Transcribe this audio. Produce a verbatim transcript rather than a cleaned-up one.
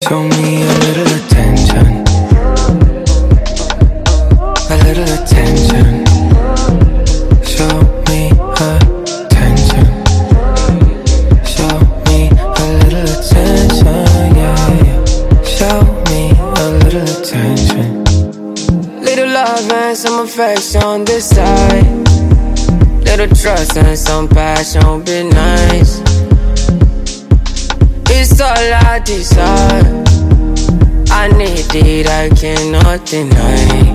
Show me a little attention, a little attention. Show me attention, show me a little attention, yeah, yeah. Show me a little attention. Little love and some affection this side, little trust and some passion, be nice. It's all I desire, I need it, I cannot deny.